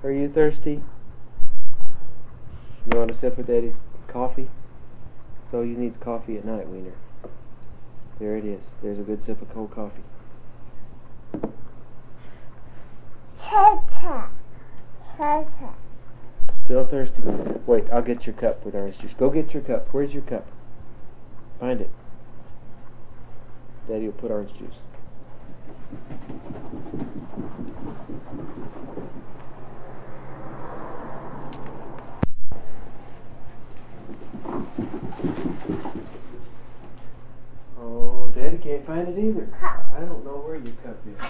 Are you thirsty? You want a sip of Daddy's coffee? So you need coffee at night, Wiener. There it is. There's a good sip of cold coffee. Still thirsty? Wait, I'll get your cup with orange juice. Go get your cup. Where's your cup? Find it. Daddy will put orange juice. Oh, Daddy can't find it either. I don't know where your cup is.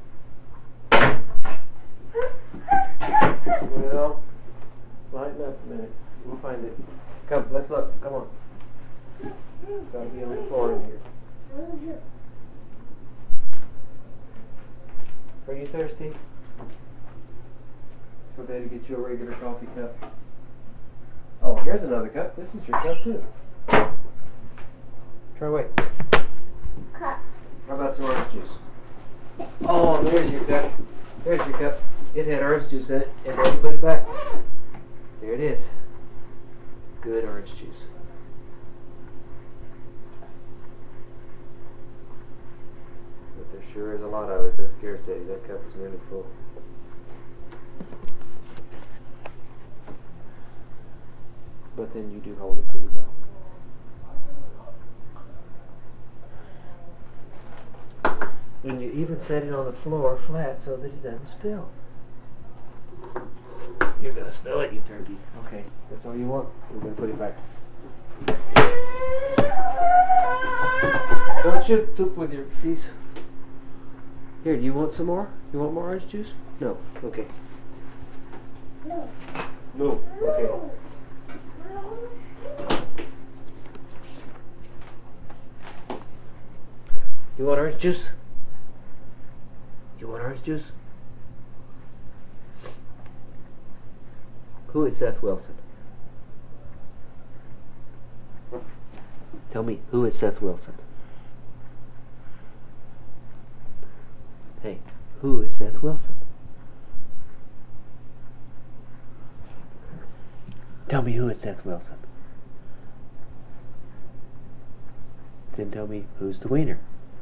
Well, lighten up a minute. We'll find it. Come, let's look. Come on. It's got to be on the floor in here. Are you thirsty? So Daddy get you a regular coffee cup. Oh, here's another cup. This is your cup too. Try wait. How about some orange juice? Oh, there's your cup. There's your cup. It had orange juice in it, and Daddy put it back. There it is. Good orange juice. But there sure is a lot of it. That scares Daddy. That cup is nearly full. But then you do hold it pretty well. And you even set it on the floor flat so that it doesn't spill. You're going to spill it, you turkey. Okay, that's all you want. We're going to put it back. Don't you poop with your feet. Here, do you want some more? You want more orange juice? No. Okay. No. No. Okay. You want orange juice? You want orange juice? Who is Seth Wilson? Tell me, who is Seth Wilson? Hey, who is Seth Wilson? Tell me, who is Seth Wilson? Then tell me, who's the wiener?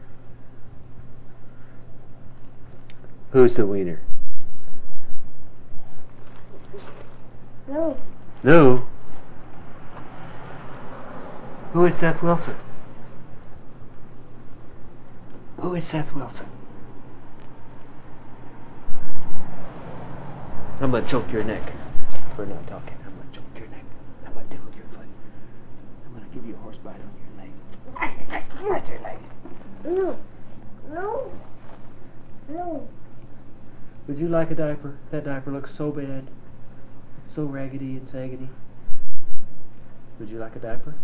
Who's the wiener? No. No. Who is Seth Wilson? Who is Seth Wilson? I'm gonna choke your neck for not talking. I'm gonna choke your neck. I'm gonna tickle your foot. I'm gonna give you a horse bite on your leg. That's your leg. No. No. No. Would you like a diaper? That diaper looks so bad. So raggedy and saggedy. Would you like a diaper?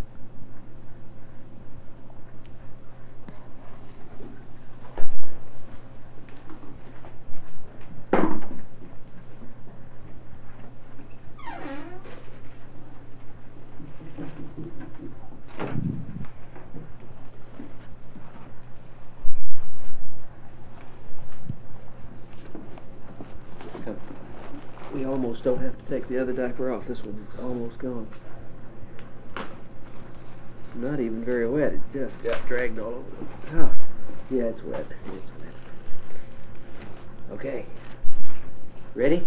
We almost don't have to take the other diaper off. This one's almost gone. Not even very wet. It just got dragged all over the house. Yeah, it's wet. It's wet. Okay. Ready?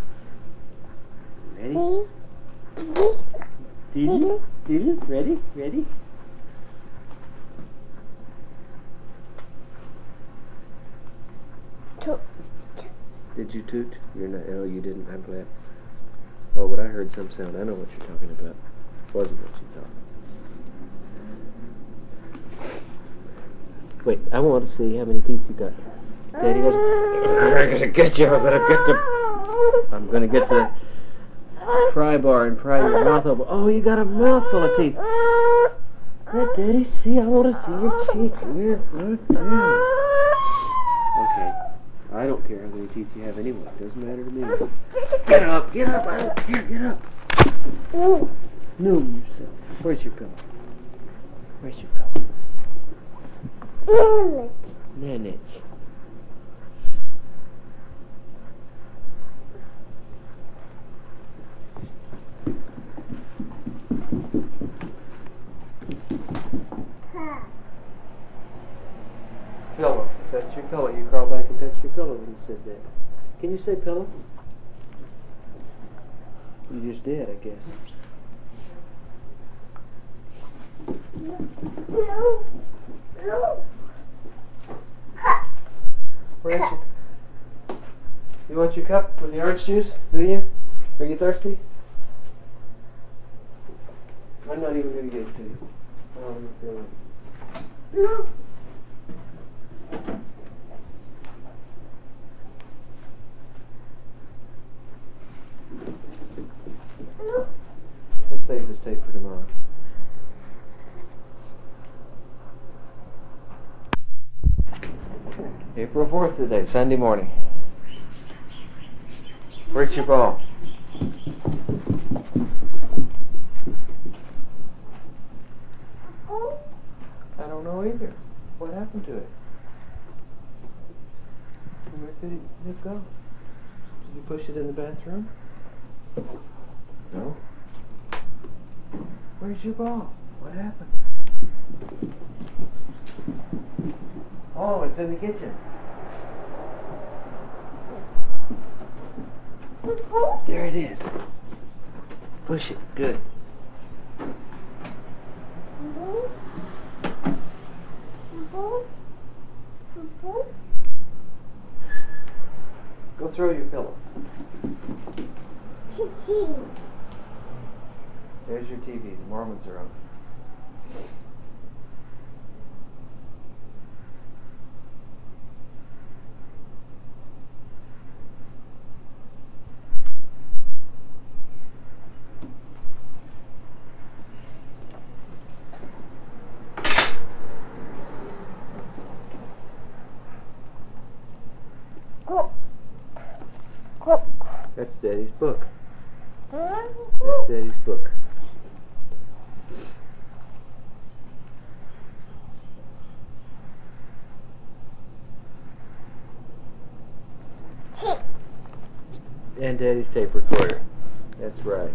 Ready? Ready? Ready? Did you toot? You're not. Oh, you didn't. I'm glad. Oh, but I heard some sound. I know what you're talking about. Wasn't what you thought. Wait, I want to see how many teeth you got. Daddy goes, I'm gonna get you. I'm gonna get the pry bar and pry your mouth open. Oh, you got a mouthful of teeth. Let Daddy see. I want to see your teeth. Come here. Okay. I don't care how many teeth you have anyway. It doesn't matter to me. Get up. Get up. Here, get up. No. No, yourself. Where's your pillow? Where's your pillow? Nanette. pillow. You crawl back and touch your pillow when you sit there. Can you say pillow? You just did, I guess. No. No. Where's your... You want your cup with the orange juice? Do you? Are you thirsty? I'm not even going to give it to you. I don't even feel it. No. No. Let's save this tape for tomorrow. April 4th today, Sunday morning. Where's your ball? Oh. I don't know either. What happened to it? Where did it go? Did you push it in the bathroom? No. Where's your ball? What happened? Oh, it's in the kitchen. There it is. Push it. Good. Go throw your pillow. There's your TV. The Mormons are on. That's Daddy's book. That's Daddy's book. And Daddy's tape recorder. That's right.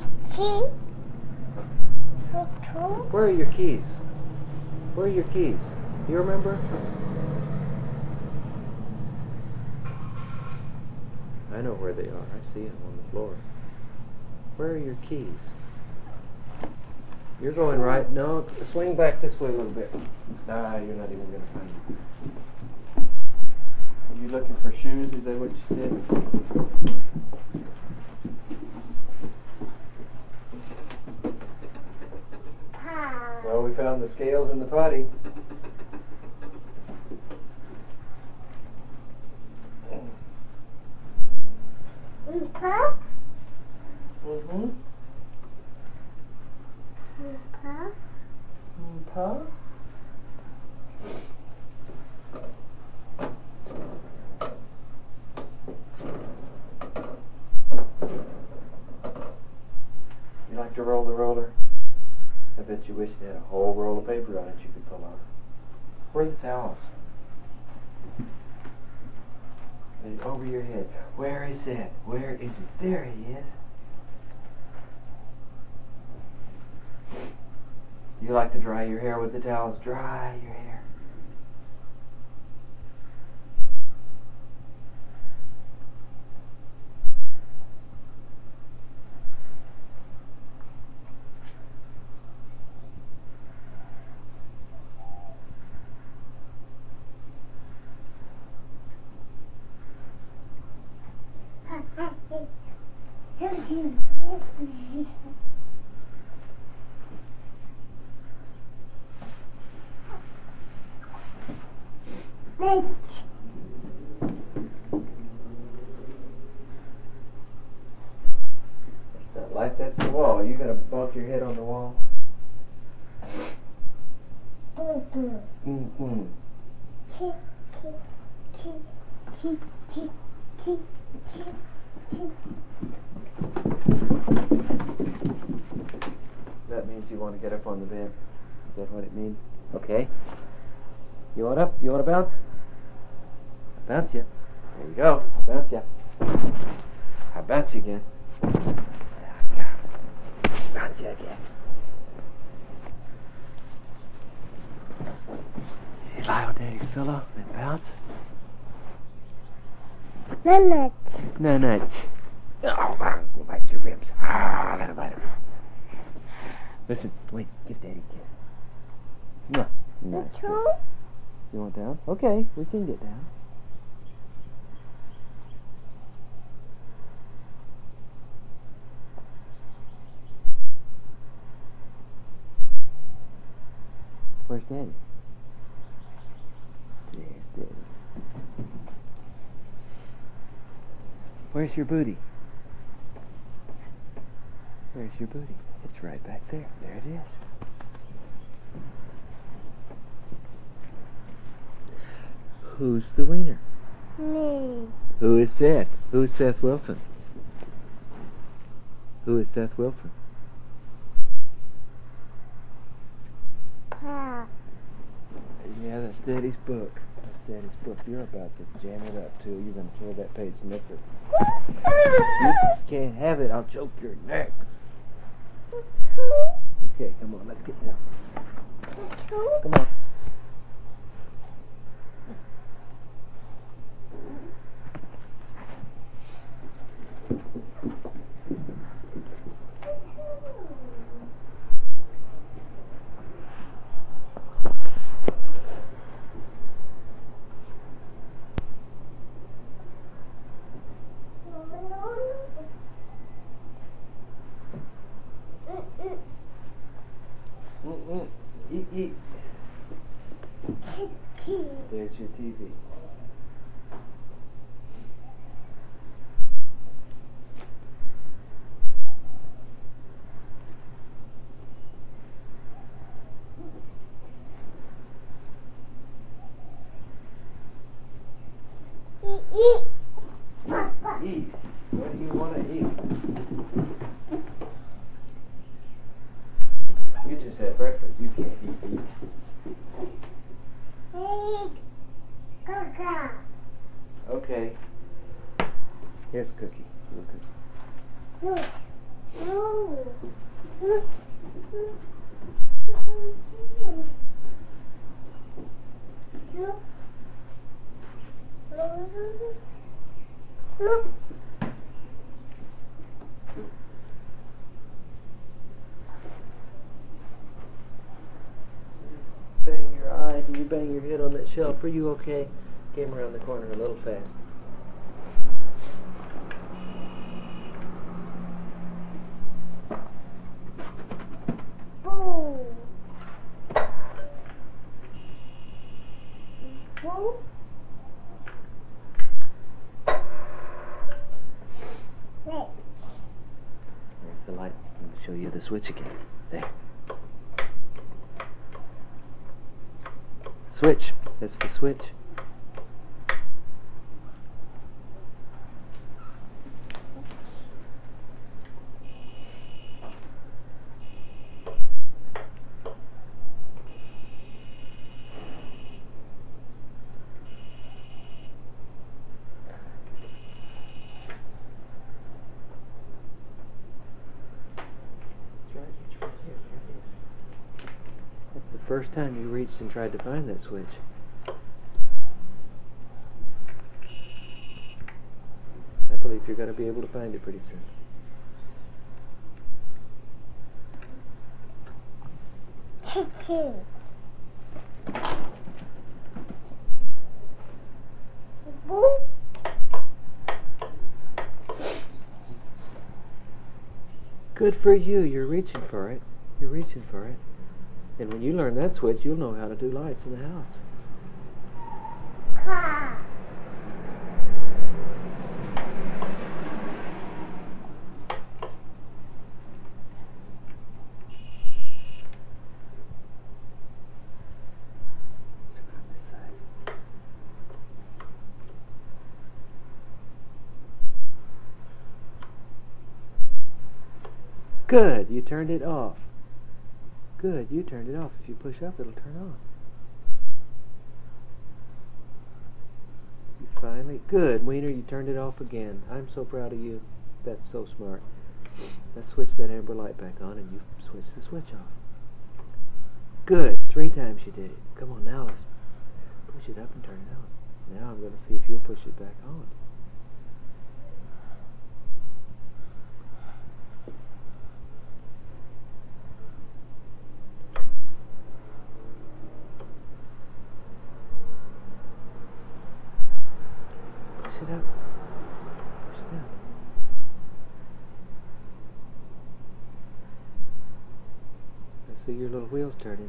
Where are your keys? Where are your keys? Do you remember? I know where they are. I see them on the floor. Where are your keys? You're going right. No, swing back this way a little bit. Ah, you're not even going to find them. Are you looking for shoes? Is that what you said? Well, we found the scales in the potty. Mm-hmm. Pa? You like to roll the roller? I bet you wish they had a whole roll of paper on it you could pull off. Where are the towels? They're over your head. Where is it? Where is it? There he is. You like to dry your hair with the towels? Dry your hair. That's not light, that's the wall. You gotta bump your head on the wall. Mm-mm. That means you want to get up on the bed. Is that what it means? Okay. You want up? You want to bounce? I'll bounce you. There you go. I'll bounce you. I'll bounce you again. Bounce you again. You lie on Daddy's pillow and bounce. Nanette. Nanette. Oh, I'm gonna bite your ribs. Ah, I'm gonna bite them. Listen, wait, give Daddy a kiss. Mwah. Nice kiss. You want down? Okay, we can get down. Where's Daddy? There's Daddy. Where's your booty? Where's your booty? It's right back there. There it is. Who's the wiener? Me. Who is Seth? Who's Seth Wilson? Who is Seth Wilson? Pa. Yeah, that's Daddy's book. That's Daddy's book. You're about to jam it up, too. You're going to tear that page, and that's it. You can't have it. I'll choke your neck. Okay, come on. Let's get down. Come on. Eat, eat. There's your TV. Eat. Eat. What do you want to eat? You just had breakfast. You can't eat. Eat. Caca. Okay. Here's a cookie. Little cookie. No. No. No. Bang your eye. Did you bang your head on that shelf? Are you okay? Came around the corner a little fast. Boo. Boo. Wait. There's the light. I'll show you the switch again. There. Switch. That's the switch. That's the first time you reached and tried to find that switch. I believe you're going to be able to find it pretty soon. Chicken. Boo. Good for you. You're reaching for it. You're reaching for it. And when you learn that switch, you'll know how to do lights in the house. Pa. Turn on this side. Good. You turned it off. Good. You turned it off. If you push up, it'll turn on. You finally... Good. Wiener, you turned it off again. I'm so proud of you. That's so smart. Let's switch that amber light back on and you switch the switch off. Good. 3 times you did it. Come on, now let's push it up and turn it on. Now I'm going to see if you'll push it back on. it up. Push it up. I see your little wheels turning.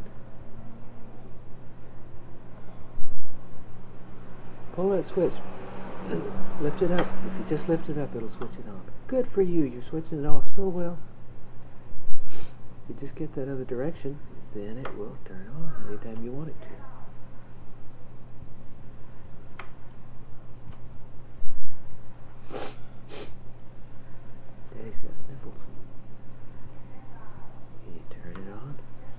Pull that switch. Lift it up. If you just lift it up, it'll switch it on. Good for you. You're switching it off so well. If you just get that other direction, then it will turn on anytime you want it to. Daddy's got sniffles. You turn it on.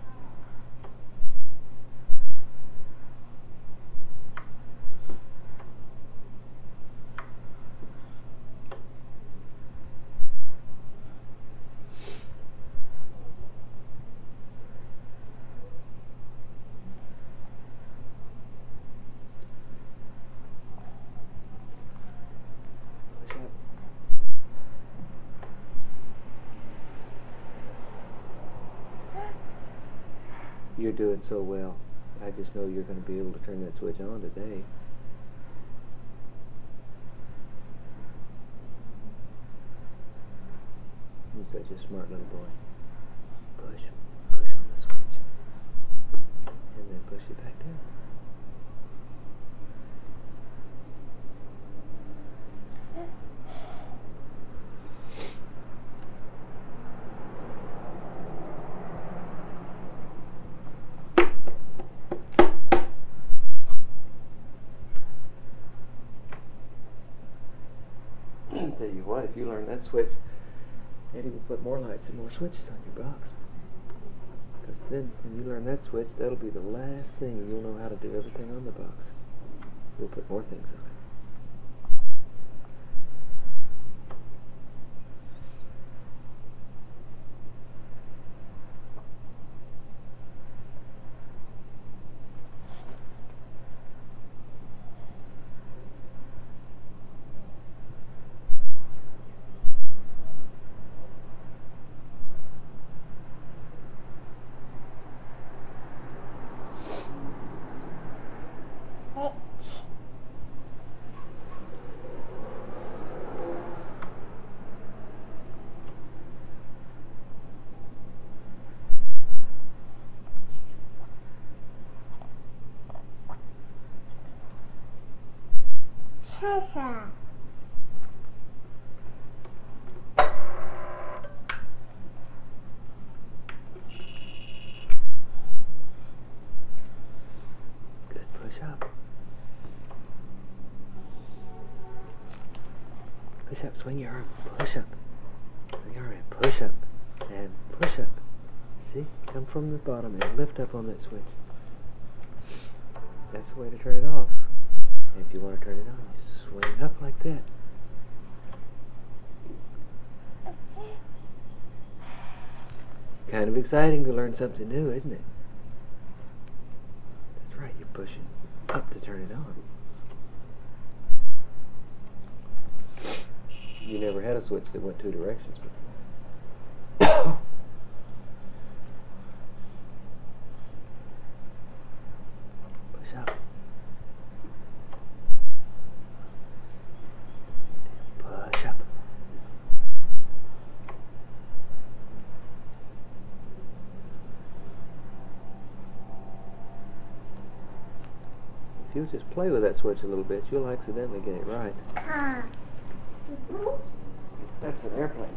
You're doing so well. I just know you're going to be able to turn that switch on today. You're such a smart little boy. Push on the switch. And then push it back down. Tell you what, if you learn that switch, Eddie will put more lights and more switches on your box. Because then, when you learn that switch, that'll be the last thing you'll know how to do everything on the box. We'll put more things on it. Sasa. Good, push up. Push up, swing your arm, push up. Swing your arm and push up. And push up. See? Come from the bottom and lift up on that switch. That's the way to turn it off. And if you want to turn it on, you swing up like that. Kind of exciting to learn something new, isn't it? That's right, you're pushing up to turn it on. You never had a switch that went two directions before. Push up. Push up. If you'll just play with that switch a little bit, you'll accidentally get it right. That's an airplane.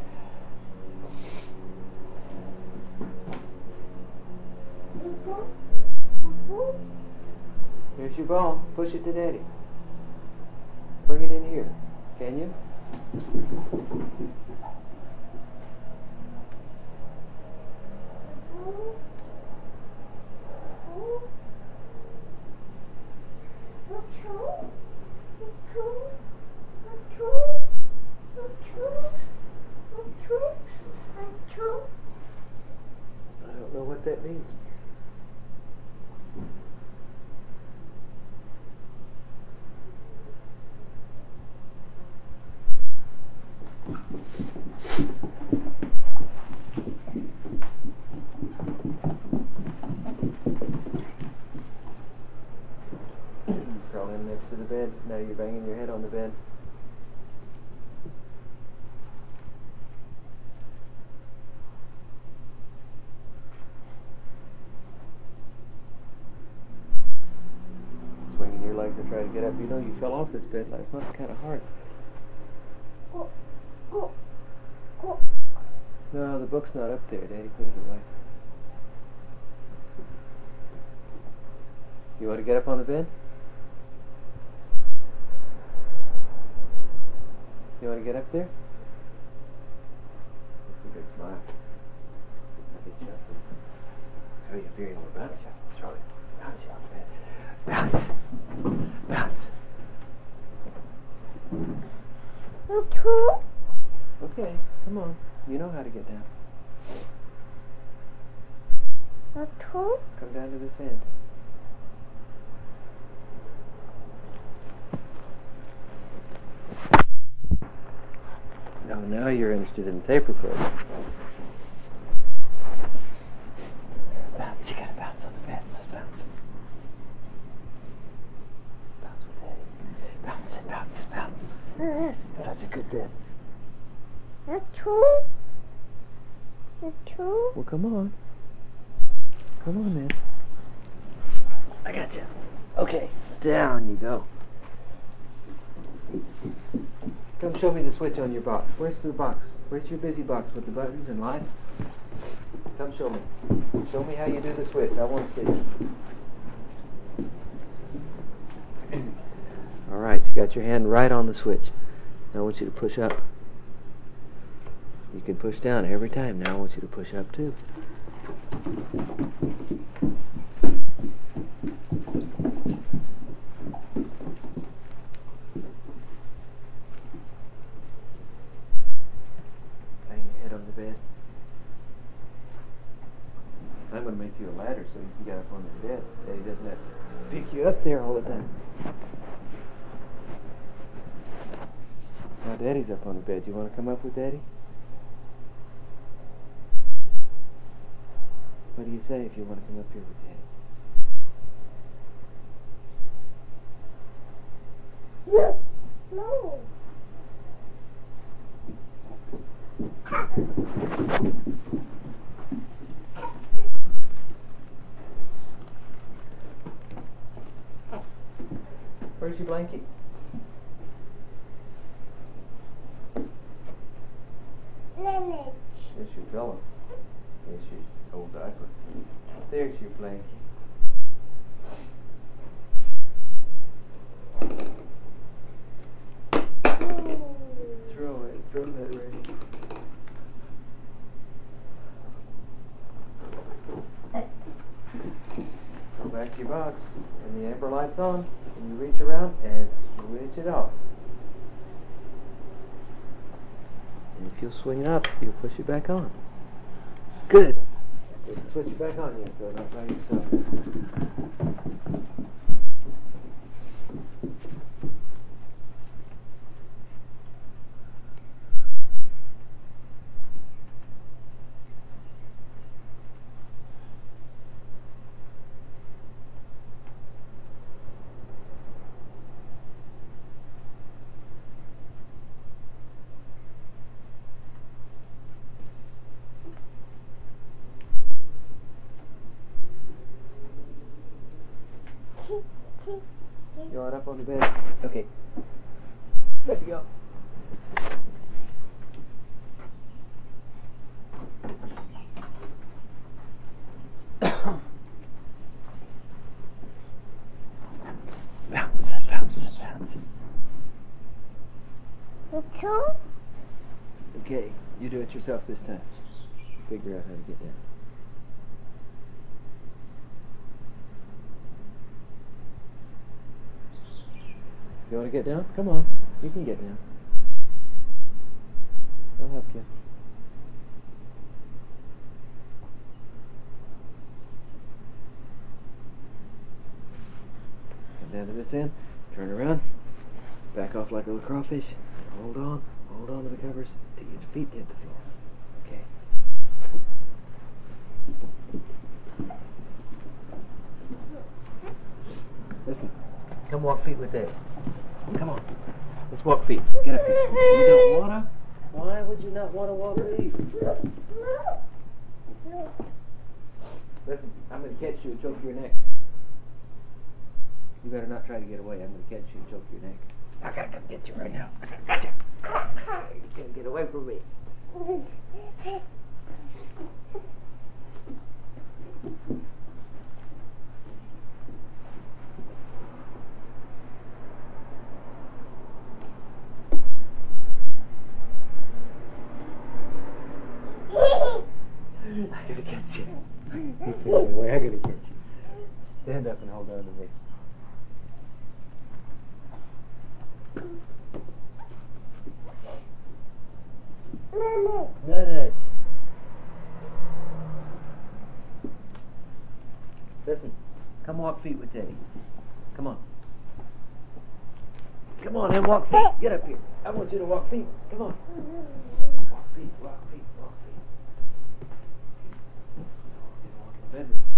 Here's your ball. Push it to Daddy. Bring it in here. Can you? I don't know what that means. Crawl in next to the bed. Now you're banging your head on the bed. to try to get up. You know you fell off this bed last night. Kind of hard. No, the book's not up there. Daddy put it away. You want to get up on the bed? You want to get up there? That's a good smile. I'll get you up there. Throw you up here. You want to bounce you. Throw it. Bounce you off the bed. Bounce. Bounce. Okay, come on. You know how to get down. Come down to this end. Now you're interested in the tape recorder. Bounce. You gotta bounce on the bed. Let's bounce. Bounce with Daddy. Bounce. It's such a good bed. Well, come on. Come on, man. I got you. Okay, down you go. Come show me the switch on your box. Where's the box? Where's your busy box with the buttons and lights? Come show me. Show me how you do the switch. I want to see. All right, you got your hand right on the switch. Now I want you to push up. You can push down every time. Now I want you to push up too. Bang your head on the bed. I'm going to make you a ladder so you can get up on the bed. Daddy doesn't have to pick you up there all the time. Now Daddy's up on the bed. You want to come up with Daddy? What do you say if you want to come up here with Daddy? No. Where's your blanket? There's your pillow. There's your old diaper. There's your blanket. Throw it. Throw that ready. Go back to your box. And the amber light's on. And you reach around and switch it off. And if you'll swing up, you'll push it back on. Good. Switch it back on yet, though, not by yourself. You want up on the bed? Okay. Let me go. Bounce. Okay, you do it yourself this time. Figure out how to get down. You want to get down? Come on. You can get down. I'll help you. Come down to this end. Turn around. Back off like a little crawfish. Hold on. Hold on to the covers till your feet hit the floor. Okay. Listen. Come walk feet with Dad. Come on. Let's walk feet. Get up here. You don't wanna? Why would you not want to walk feet? Listen, I'm gonna catch you and choke your neck. You better not try to get away. I'm going to catch you and choke your neck. I gotta come get you right now. I gotta get you. You can't get away from me. I gotta get you. You can't get away. I gotta get you. Stand up and hold on to me. Nut. Listen, come walk feet with Daddy. Come on. Come on and walk feet. Get up here. I want you to walk feet. Come on. Walk feet, walk feet, walk feet. Walk in the bedroom.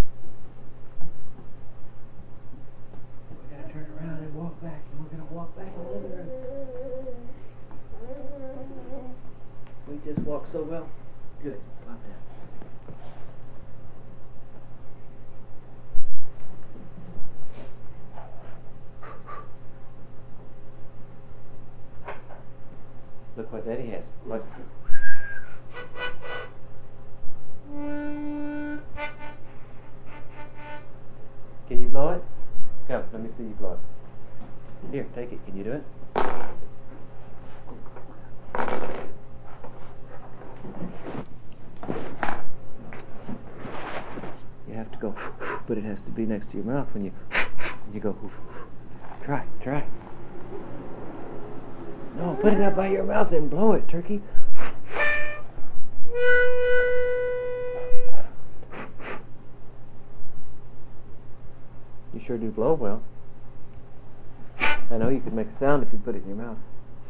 We're going to turn around and walk back. And we're going to walk back in the living room. We just walked so well. Good. Plop down. Look what Daddy has. Look. Can you blow it? Come, let me see you blow it. Here, take it. Can you do it? You have to go, but it has to be next to your mouth when you go. Try. No, put it up by your mouth and blow it, turkey. You sure do blow well. I know you could make a sound if you put it in your mouth.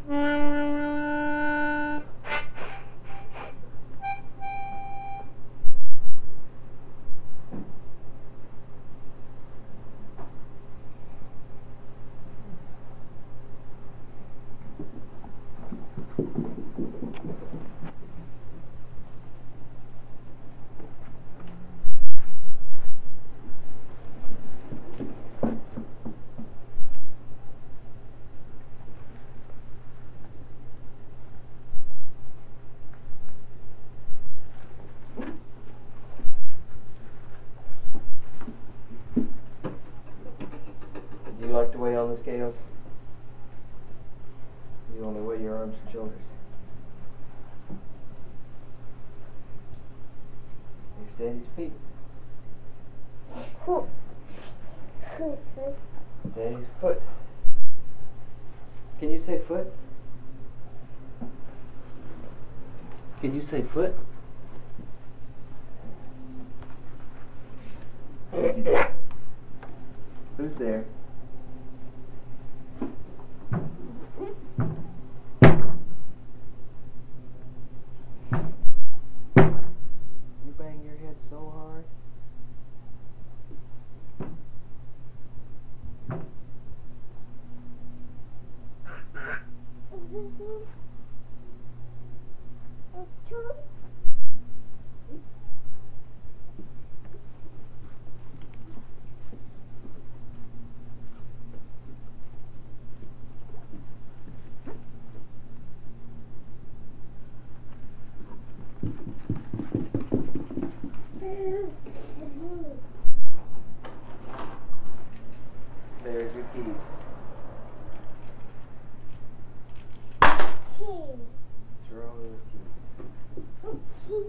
You like to weigh on the scales? You only weigh your arms and shoulders. Here's Daddy's feet. Daddy's foot. Can you say foot? Can you say foot? Who's there? You bang your head so hard. There's your keys. Throw those keys.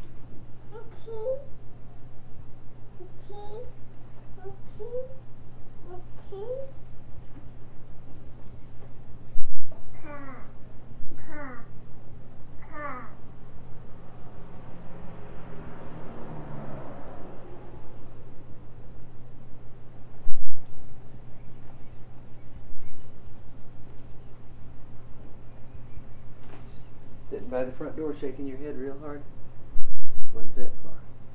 Sitting by the front door shaking your head real hard. What's that for?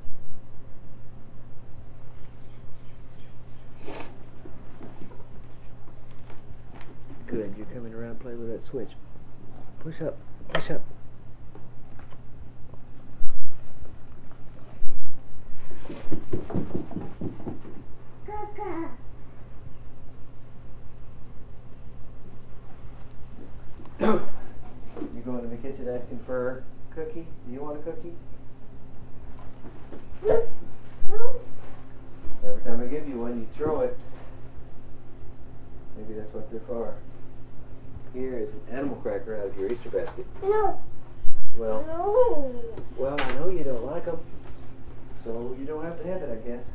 Good, you're coming around playing with that switch. Push up, push up. time I give you one, you throw it. Maybe that's what they're for. Here is an animal cracker out of your Easter basket. No. Well, No. I know you don't like them, so you don't have to have it, I guess.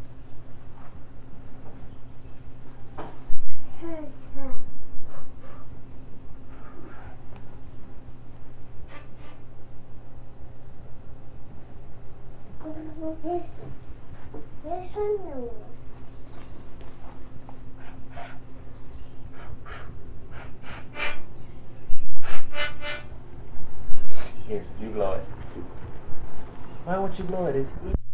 This one, no. Here, you blow it. Why won't you blow it? It's